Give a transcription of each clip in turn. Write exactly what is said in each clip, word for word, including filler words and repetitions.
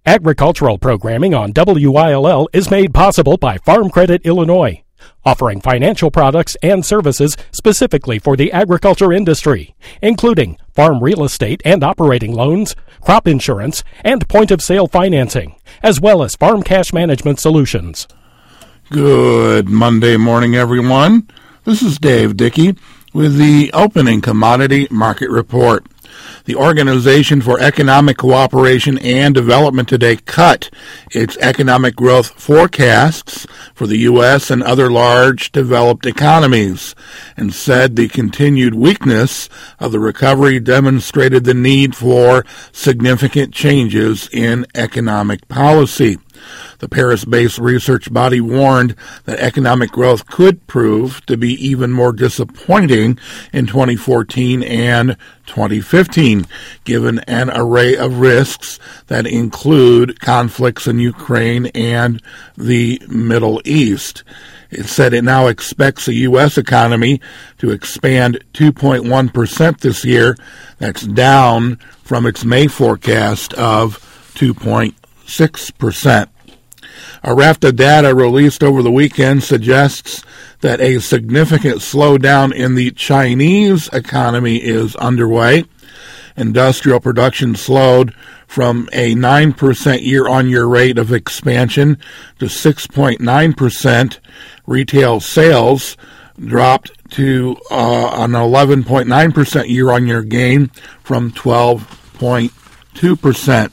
Agricultural programming on W I L L is made possible by Farm Credit Illinois, offering financial products and services specifically for the agriculture industry, including farm real estate and operating loans, crop insurance, and point-of-sale financing, as well as farm cash management solutions. Good Monday morning, everyone. This is Dave Dickey with the opening commodity market report. The Organization for Economic Cooperation and Development today cut its economic growth forecasts for the U S and other large developed economies and said the continued weakness of the recovery demonstrated the need for significant changes in economic policy. The Paris-based research body warned that economic growth could prove to be even more disappointing in twenty fourteen and twenty fifteen, given an array of risks that include conflicts in Ukraine and the Middle East. It said it now expects the U S economy to expand two point one percent this year. That's down from its May forecast of two point six percent. A raft of data released over the weekend suggests that a significant slowdown in the Chinese economy is underway. Industrial production slowed from a nine percent year-on-year rate of expansion to six point nine percent. Retail sales dropped to uh, an eleven point nine percent year-on-year gain from twelve point two percent.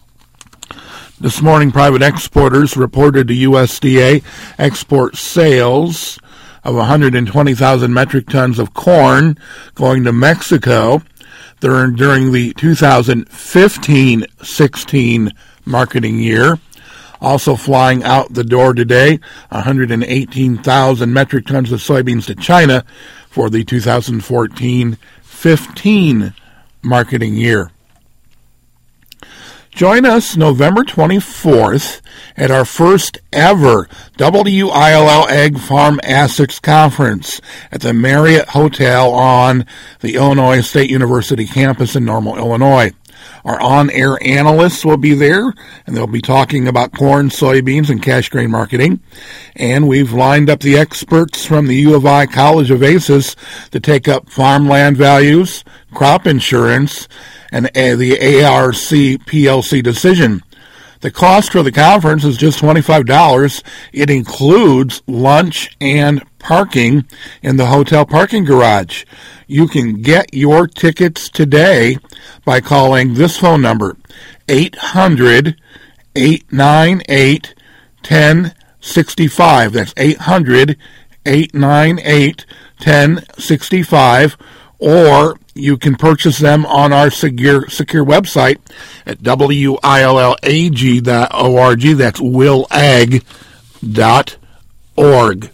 This morning, private exporters reported to U S D A export sales of one hundred twenty thousand metric tons of corn going to Mexico during the two thousand fifteen sixteen marketing year. Also flying out the door today, one hundred eighteen thousand metric tons of soybeans to China for the two thousand fourteen fifteen marketing year. Join us November twenty-fourth at our first ever W I L L Ag Farm Assets Conference at the Marriott Hotel on the Illinois State University campus in Normal, Illinois. Our on-air analysts will be there, and they'll be talking about corn, soybeans, and cash grain marketing. And we've lined up the experts from the U of I College of ACES to take up farmland values, crop insurance, and the A R C P L C decision. The cost for the conference is just twenty-five dollars. It includes lunch and parking in the hotel parking garage. You can get your tickets today by calling this phone number, eight hundred, eight nine eight, one oh six five. That's eight hundred, eight nine eight, one oh six five. Or you can purchase them on our secure, secure website at W I L L A G dot org. That's will ag dot org.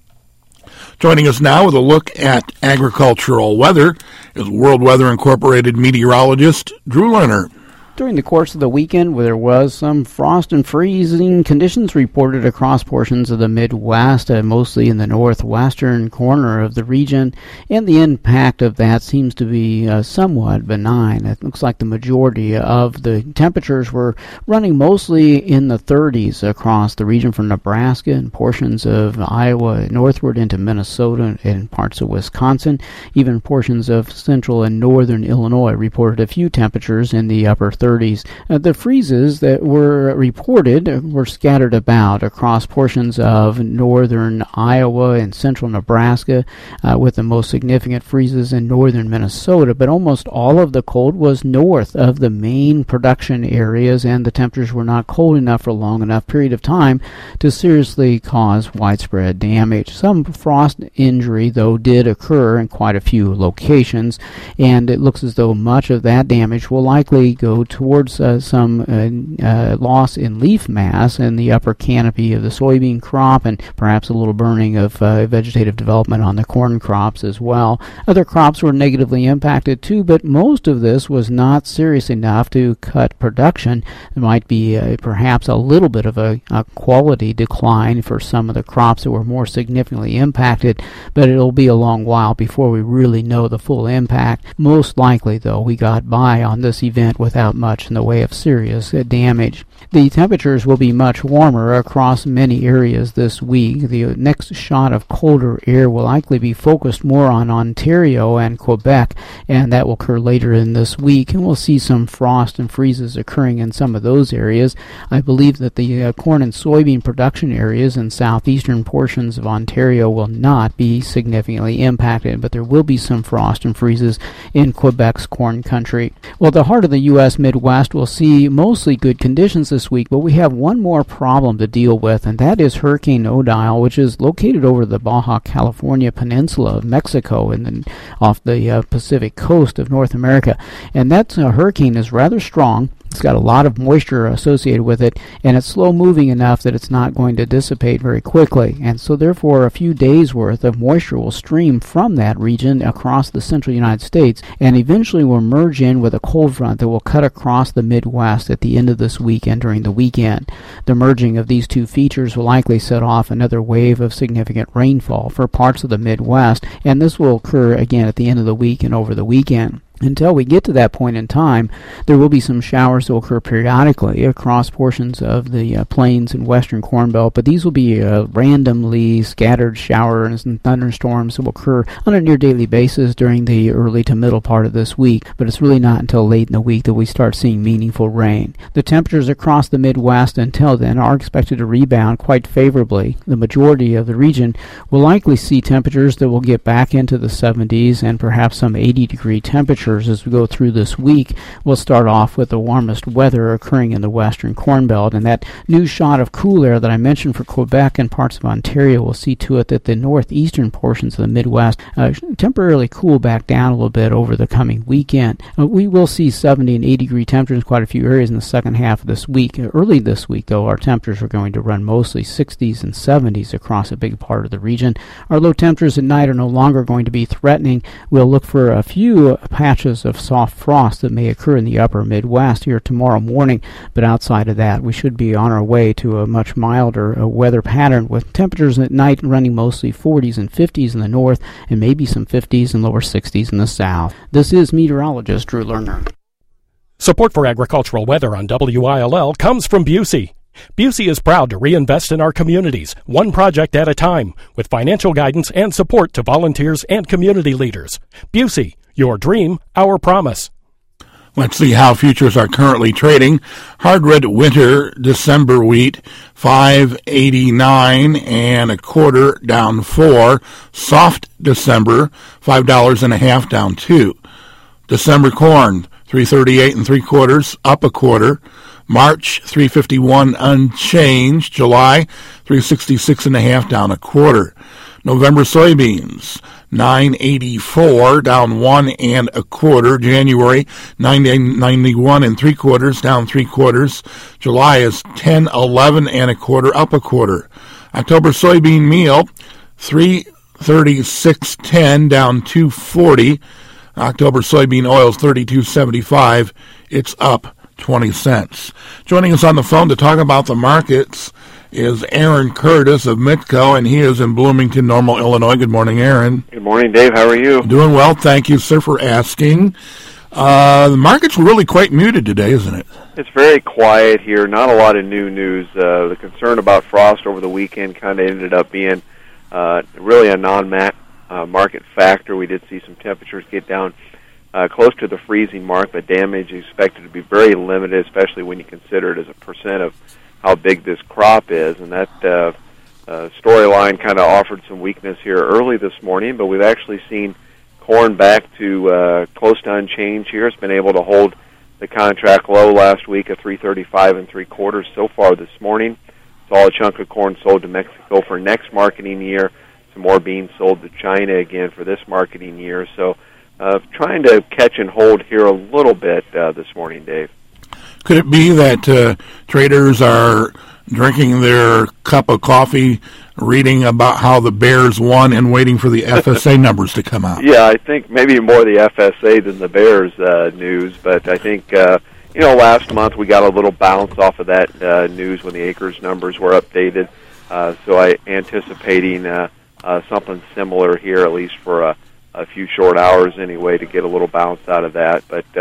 Joining us now with a look at agricultural weather is World Weather Incorporated meteorologist Drew Lerner. During the course of the weekend, there was some frost and freezing conditions reported across portions of the Midwest, uh, mostly in the northwestern corner of the region, and the impact of that seems to be uh, somewhat benign. It looks like the majority of the temperatures were running mostly in the thirties across the region from Nebraska and portions of Iowa northward into Minnesota and parts of Wisconsin. Even portions of central and northern Illinois reported a few temperatures in the upper thirties. Uh, the freezes that were reported were scattered about across portions of northern Iowa and central Nebraska, uh, with the most significant freezes in northern Minnesota, but almost all of the cold was north of the main production areas, and the temperatures were not cold enough for a long enough period of time to seriously cause widespread damage. Some frost injury, though, did occur in quite a few locations, and it looks as though much of that damage will likely go towards uh, some uh, uh, loss in leaf mass in the upper canopy of the soybean crop, and perhaps a little burning of uh, vegetative development on the corn crops as well. Other crops were negatively impacted too, but most of this was not serious enough to cut production. There might be uh, perhaps a little bit of a, a quality decline for some of the crops that were more significantly impacted, but it'll be a long while before we really know the full impact. Most likely, though, we got by on this event without much in the way of serious uh, damage. The temperatures will be much warmer across many areas this week. The next shot of colder air will likely be focused more on Ontario and Quebec, and that will occur later in this week, and we'll see some frost and freezes occurring in some of those areas. I believe that the uh, corn and soybean production areas in southeastern portions of Ontario will not be significantly impacted, but there will be some frost and freezes in Quebec's corn country. Well, the heart of the U S Midwest will see mostly good conditions this week, but we have one more problem to deal with, and that is Hurricane Odile, which is located over the Baja California peninsula of Mexico and then off the uh, Pacific coast of North America. And that uh, hurricane is rather strong. It's got a lot of moisture associated with it, and it's slow-moving enough that it's not going to dissipate very quickly. And so, therefore, a few days' worth of moisture will stream from that region across the central United States, and eventually will merge in with a cold front that will cut across the Midwest at the end of this week and during the weekend. The merging of these two features will likely set off another wave of significant rainfall for parts of the Midwest, and this will occur again at the end of the week and over the weekend. Until we get to that point in time, there will be some showers that will occur periodically across portions of the uh, plains and western Corn Belt, but these will be uh, randomly scattered showers and thunderstorms that will occur on a near-daily basis during the early to middle part of this week, but it's really not until late in the week that we start seeing meaningful rain. The temperatures across the Midwest until then are expected to rebound quite favorably. The majority of the region will likely see temperatures that will get back into the seventies and perhaps some eighty-degree temperatures as we go through this week. We'll start off with the warmest weather occurring in the western Corn Belt, and that new shot of cool air that I mentioned for Quebec and parts of Ontario will see to it that the northeastern portions of the Midwest uh, temporarily cool back down a little bit over the coming weekend. Uh, we will see seventy and eighty degree temperatures in quite a few areas in the second half of this week. Uh, early this week, though, our temperatures are going to run mostly sixties and seventies across a big part of the region. Our low temperatures at night are no longer going to be threatening. We'll look for a few patches of soft frost that may occur in the upper Midwest here tomorrow morning, but outside of that, we should be on our way to a much milder uh, weather pattern with temperatures at night running mostly forties and fifties in the north and maybe some fifties and lower sixties in the south. This is meteorologist Drew Lerner. Support for agricultural weather on W I L L comes from Busey. Busey is proud to reinvest in our communities, one project at a time, with financial guidance and support to volunteers and community leaders. Busey, your dream, our promise. Let's see how futures are currently trading. Hard red winter December wheat, five eighty-nine and a quarter, down four. Soft December, five dollars and a half, down two. December corn, three thirty-eight and three quarters, up a quarter. March, three fifty-one unchanged. July, three sixty-six and a half, down a quarter. November soybeans, nine eighty-four, down one and a quarter. January, nine ninety-one and three quarters, down three quarters. July is ten eleven and a quarter, up a quarter. October soybean meal, three thirty-six ten, down two forty. October soybean oils, thirty-two seventy-five. It's up twenty cents. Joining us on the phone to talk about the markets is Aaron Curtis of Mitco, and he is in Bloomington, Normal, Illinois. Good morning, Aaron. Good morning, Dave. How are you? Doing well. Thank you, sir, for asking. Uh, the market's really quite muted today, isn't it? It's very quiet here. Not a lot of new news. Uh, the concern about frost over the weekend kind of ended up being uh, really a non-market uh, factor. We did see some temperatures get down uh, close to the freezing mark, but damage is expected to be very limited, especially when you consider it as a percent of how big this crop is. And that uh, uh, storyline kind of offered some weakness here early this morning, but we've actually seen corn back to uh, close to unchanged here. It's been able to hold the contract low last week at three thirty-five and three quarters so far this morning. Saw a chunk of corn sold to Mexico for next marketing year. Some more beans sold to China again for this marketing year. So uh, trying to catch and hold here a little bit uh, this morning, Dave. Could it be that uh, traders are drinking their cup of coffee, reading about how the Bears won, and waiting for the F S A numbers to come out? Yeah, I think maybe more the F S A than the Bears uh, news, but I think, uh, you know, last month we got a little bounce off of that uh, news when the acres numbers were updated, uh, so I anticipating uh, uh, something similar here, at least for a, a few short hours anyway, to get a little bounce out of that. But uh,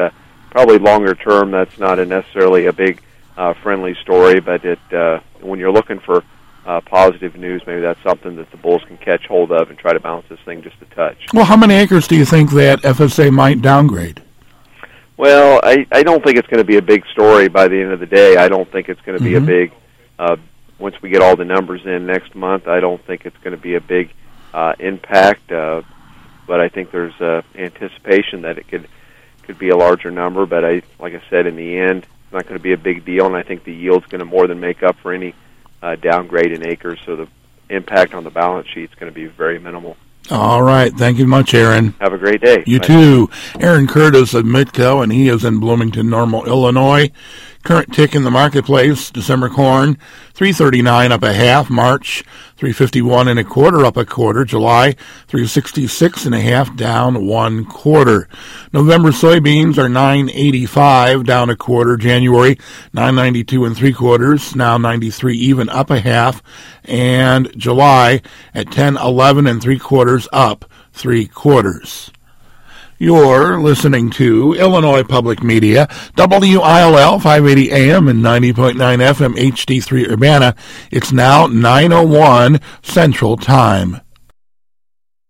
probably longer term, that's not a necessarily a big uh, friendly story, but it uh, when you're looking for uh, positive news, maybe that's something that the bulls can catch hold of and try to balance this thing just a touch. Well, how many acres do you think that F S A might downgrade? Well, I, I don't think it's going to be a big story by the end of the day. I don't think it's going to be mm-hmm. a big, uh, once we get all the numbers in next month, I don't think it's going to be a big uh, impact, uh, but I think there's uh, anticipation that it could could be a larger number, but I, like I said, in the end, it's not going to be a big deal, and I think the yield's going to more than make up for any uh, downgrade in acres, so the impact on the balance sheet is going to be very minimal. All right. Thank you much, Aaron. Have a great day. You Bye. too. Aaron Curtis of Midco, and he is in Bloomington Normal, Illinois. Current tick in the marketplace, December corn, three thirty-nine up a half. March, three fifty-one and a quarter up a quarter. July, three sixty-six and a half down one quarter. November soybeans are nine eighty-five down a quarter. January, nine ninety-two and three quarters, now ninety-three even up a half. And July at ten eleven and three quarters up three quarters. You're listening to Illinois Public Media, W I L L five eighty A M and ninety point nine F M H D three Urbana. It's now nine oh one Central Time.